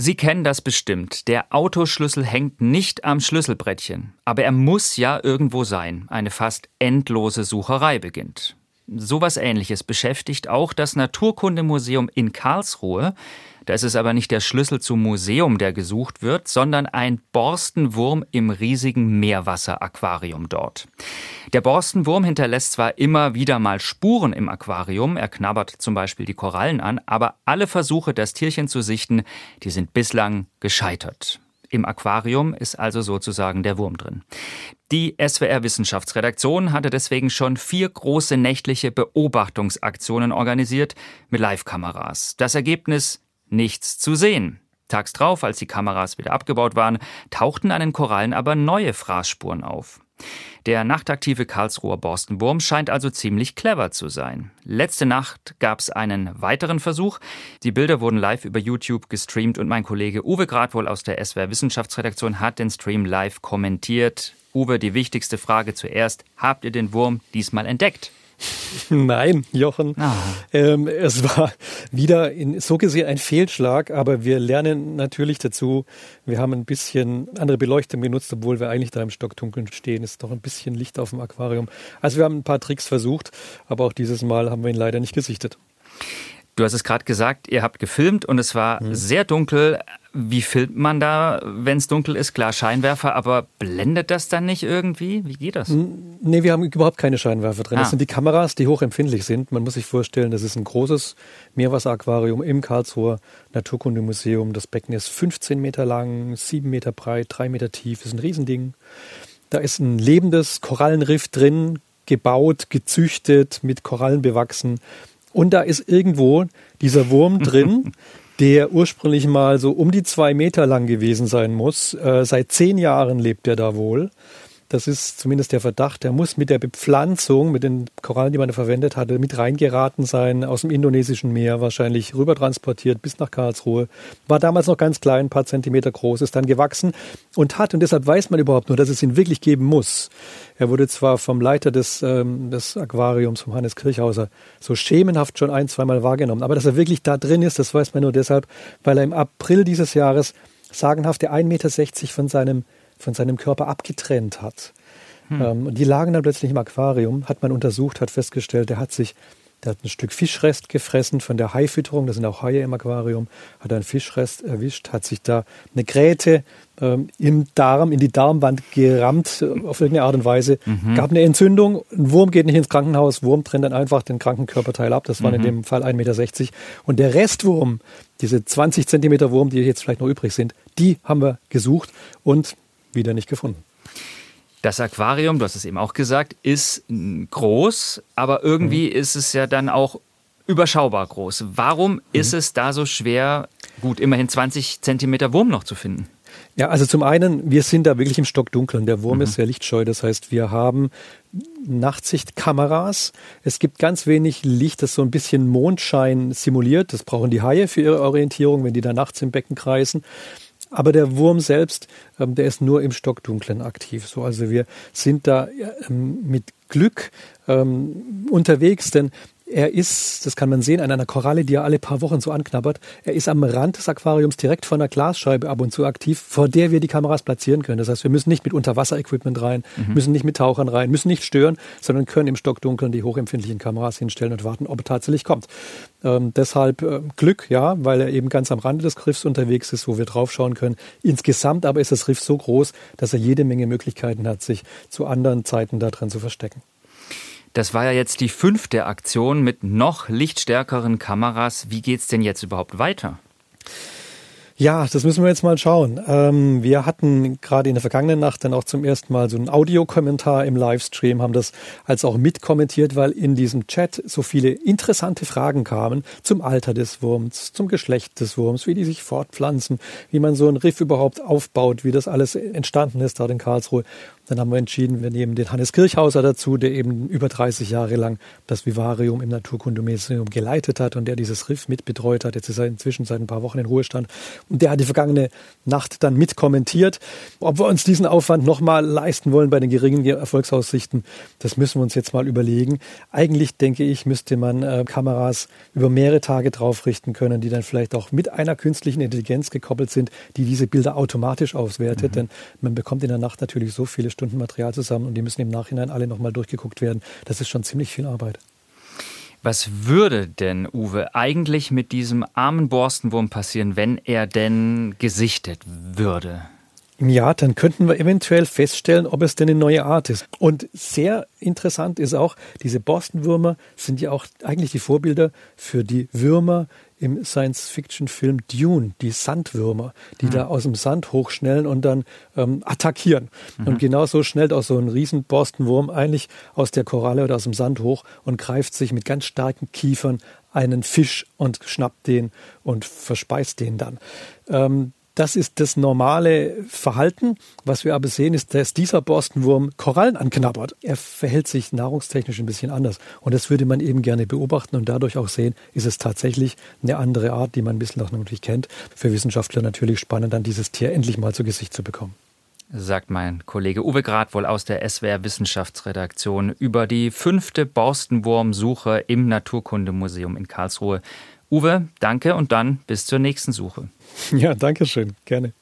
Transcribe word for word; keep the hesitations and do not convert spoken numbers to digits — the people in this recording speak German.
Sie kennen das bestimmt. Der Autoschlüssel hängt nicht am Schlüsselbrettchen. Aber er muss ja irgendwo sein. Eine fast endlose Sucherei beginnt. Sowas Ähnliches beschäftigt auch das Naturkundemuseum in Karlsruhe. Da ist es aber nicht der Schlüssel zum Museum, der gesucht wird, sondern ein Borstenwurm im riesigen Meerwasseraquarium dort. Der Borstenwurm hinterlässt zwar immer wieder mal Spuren im Aquarium, er knabbert zum Beispiel die Korallen an, aber alle Versuche, das Tierchen zu sichten, die sind bislang gescheitert. Im Aquarium ist also sozusagen der Wurm drin. Die S W R-Wissenschaftsredaktion hatte deswegen schon vier große nächtliche Beobachtungsaktionen organisiert mit Live-Kameras. Das Ergebnis: nichts zu sehen. Tags drauf, als die Kameras wieder abgebaut waren, tauchten an den Korallen aber neue Fraßspuren auf. Der nachtaktive Karlsruher Borstenwurm scheint also ziemlich clever zu sein. Letzte Nacht gab es einen weiteren Versuch. Die Bilder wurden live über YouTube gestreamt und mein Kollege Uwe Gradwohl aus der S W R-Wissenschaftsredaktion hat den Stream live kommentiert. Uwe, die wichtigste Frage zuerst: Habt ihr den Wurm diesmal entdeckt? Nein, Jochen. Ah. Ähm, es war wieder in, so gesehen ein Fehlschlag, aber wir lernen natürlich dazu. Wir haben ein bisschen andere Beleuchtung genutzt, obwohl wir eigentlich da im Stockdunkeln stehen. Es ist doch ein bisschen Licht auf dem Aquarium. Also wir haben ein paar Tricks versucht, aber auch dieses Mal haben wir ihn leider nicht gesichtet. Du hast es gerade gesagt, ihr habt gefilmt und es war hm. sehr dunkel. Wie filmt man da, wenn es dunkel ist? Klar, Scheinwerfer, aber blendet das dann nicht irgendwie? Wie geht das? Nee, wir haben überhaupt keine Scheinwerfer drin. Ah. Das sind die Kameras, die hochempfindlich sind. Man muss sich vorstellen, das ist ein großes Meerwasseraquarium im Karlsruher Naturkundemuseum. Das Becken ist fünfzehn Meter lang, sieben Meter breit, drei Meter tief. Das ist ein Riesending. Da ist ein lebendes Korallenriff drin, gebaut, gezüchtet, mit Korallen bewachsen. Und da ist irgendwo dieser Wurm drin, der ursprünglich mal so um die zwei Meter lang gewesen sein muss. Äh, seit zehn Jahren lebt er da wohl. Das ist zumindest der Verdacht. Der muss mit der Bepflanzung, mit den Korallen, die man da verwendet hatte, mit reingeraten sein, aus dem indonesischen Meer wahrscheinlich rübertransportiert bis nach Karlsruhe. War damals noch ganz klein, ein paar Zentimeter groß, ist dann gewachsen und hat, und deshalb weiß man überhaupt nur, dass es ihn wirklich geben muss. Er wurde zwar vom Leiter des, ähm, des Aquariums, vom Hannes Kirchhauser, so schemenhaft schon ein-, zweimal wahrgenommen. Aber dass er wirklich da drin ist, das weiß man nur deshalb, weil er im April dieses Jahres sagenhafte ein Meter sechzig von seinem von seinem Körper abgetrennt hat. Hm. Ähm, und die lagen dann plötzlich im Aquarium, hat man untersucht, hat festgestellt, der hat sich, der hat ein Stück Fischrest gefressen von der Haifütterung, da sind auch Haie im Aquarium, hat einen Fischrest erwischt, hat sich da eine Gräte ähm, im Darm, in die Darmwand gerammt, äh, auf irgendeine Art und Weise, mhm. gab eine Entzündung, ein Wurm geht nicht ins Krankenhaus, Wurm trennt dann einfach den kranken Körperteil ab, das waren mhm. in dem Fall ein Meter sechzig. Und der Restwurm, diese zwanzig Zentimeter Wurm, die jetzt vielleicht noch übrig sind, die haben wir gesucht und wieder nicht gefunden. Das Aquarium, du hast es eben auch gesagt, ist groß, aber irgendwie mhm. ist es ja dann auch überschaubar groß. Warum mhm. ist es da so schwer, gut, immerhin zwanzig Zentimeter Wurm noch zu finden? Ja, also zum einen, wir sind da wirklich im Stockdunkeln. Der Wurm mhm. ist sehr lichtscheu, das heißt, wir haben Nachtsichtkameras. Es gibt ganz wenig Licht, das so ein bisschen Mondschein simuliert. Das brauchen die Haie für ihre Orientierung, wenn die da nachts im Becken kreisen. Aber der Wurm selbst, ähm, der ist nur im Stockdunklen aktiv. So, also wir sind da ähm, mit Glück ähm, unterwegs, denn er ist, das kann man sehen, an einer Koralle, die er alle paar Wochen so anknabbert. Er ist am Rand des Aquariums direkt vor einer Glasscheibe ab und zu aktiv, vor der wir die Kameras platzieren können. Das heißt, wir müssen nicht mit Unterwasserequipment rein, mhm. müssen nicht mit Tauchern rein, müssen nicht stören, sondern können im Stockdunkeln die hochempfindlichen Kameras hinstellen und warten, ob er tatsächlich kommt. Ähm, deshalb äh, Glück, ja, weil er eben ganz am Rande des Riffs unterwegs ist, wo wir draufschauen können. Insgesamt aber ist das Riff so groß, dass er jede Menge Möglichkeiten hat, sich zu anderen Zeiten da drin zu verstecken. Das war ja jetzt die fünfte Aktion mit noch lichtstärkeren Kameras. Wie geht's denn jetzt überhaupt weiter? Ja, das müssen wir jetzt mal schauen. Ähm, wir hatten gerade in der vergangenen Nacht dann auch zum ersten Mal so einen Audiokommentar im Livestream, haben das als auch mitkommentiert, weil in diesem Chat so viele interessante Fragen kamen zum Alter des Wurms, zum Geschlecht des Wurms, wie die sich fortpflanzen, wie man so ein Riff überhaupt aufbaut, wie das alles entstanden ist dort in Karlsruhe. Dann haben wir entschieden, wir nehmen den Hannes Kirchhauser dazu, der eben über dreißig Jahre lang das Vivarium im Naturkundemuseum geleitet hat und der dieses Riff mitbetreut hat. Jetzt ist er inzwischen seit ein paar Wochen in Ruhestand. Und der hat die vergangene Nacht dann mitkommentiert. Ob wir uns diesen Aufwand nochmal leisten wollen bei den geringen Erfolgsaussichten, das müssen wir uns jetzt mal überlegen. Eigentlich, denke ich, müsste man äh, Kameras über mehrere Tage drauf richten können, die dann vielleicht auch mit einer künstlichen Intelligenz gekoppelt sind, die diese Bilder automatisch auswertet. Mhm. Denn man bekommt in der Nacht natürlich so viele Stunden Material zusammen und die müssen im Nachhinein alle nochmal durchgeguckt werden. Das ist schon ziemlich viel Arbeit. Was würde denn, Uwe, eigentlich mit diesem armen Borstenwurm passieren, wenn er denn gesichtet würde? Ja, dann könnten wir eventuell feststellen, ob es denn eine neue Art ist. Und sehr interessant ist auch, diese Borstenwürmer sind ja auch eigentlich die Vorbilder für die Würmer im Science-Fiction-Film Dune, die Sandwürmer, die mhm. da aus dem Sand hochschnellen und dann ähm, attackieren. Mhm. Und genauso schnellt auch so ein riesen Borstenwurm eigentlich aus der Koralle oder aus dem Sand hoch und greift sich mit ganz starken Kiefern einen Fisch und schnappt den und verspeist den dann. Ähm, Das ist das normale Verhalten. Was wir aber sehen, ist, dass dieser Borstenwurm Korallen anknabbert. Er verhält sich nahrungstechnisch ein bisschen anders. Und das würde man eben gerne beobachten und dadurch auch sehen, ist es tatsächlich eine andere Art, die man bislang noch nicht kennt. Für Wissenschaftler natürlich spannend, dann dieses Tier endlich mal zu Gesicht zu bekommen. Sagt mein Kollege Uwe Gradwohl aus der S W R Wissenschaftsredaktion über die fünfte Borstenwurmsuche im Naturkundemuseum in Karlsruhe. Uwe, danke und dann bis zur nächsten Suche. Ja, danke schön. Gerne.